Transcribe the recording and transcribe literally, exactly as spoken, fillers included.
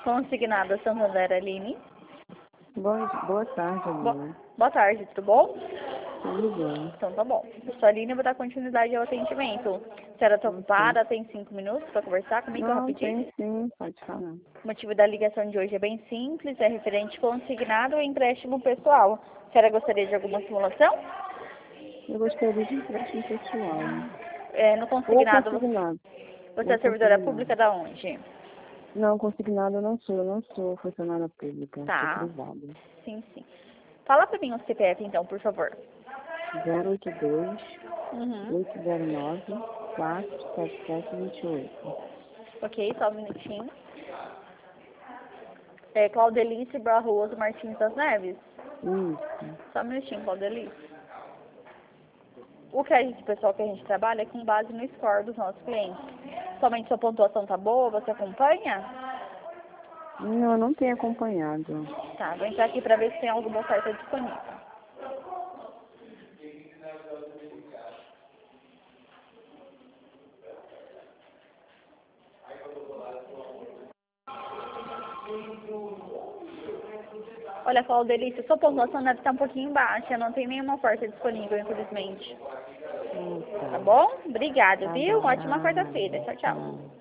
Consignada Santander, Aline. Boa, boa tarde, Bo Aline. Boa tarde, tudo bom? Tudo bem. Então tá bom. Eu sou a Aline e vou dar continuidade ao atendimento. A senhora tá ocupada, tem cinco minutos para conversar comigo Não, rapidinho? tem sim, pode falar. O motivo da ligação de hoje é bem simples, é referente consignado ou empréstimo pessoal. A senhora gostaria de alguma simulação? Eu gostaria de empréstimo pessoal. É, no Ou consignado, consignado. você Ou é servidora consignado. pública da onde? Não, consignado eu não sou. Eu não sou funcionária pública. Tá. Sou privada. Sim, sim. Fala pra mim o C P F então, por favor. zero oito dois, Uhum. oito zero nove, quatro sete sete dois oito. Ok, só um minutinho. É Claudelice Barroso Martins das Neves. Isso. Só um minutinho, Claudelice. O que a gente, pessoal, que a gente trabalha é com base no score dos nossos clientes. Somente sua pontuação tá boa, você acompanha? Não, eu não tenho acompanhado. Tá, vou entrar aqui pra ver se tem alguma oferta disponível. Olha, Claudelice, sua pontuação deve estar um pouquinho baixa, não tem nenhuma oferta disponível, infelizmente. Hum, Tá bom? Obrigada, Tá viu? bom. Ótima Ah, quarta-feira. Tchau, tchau. tá.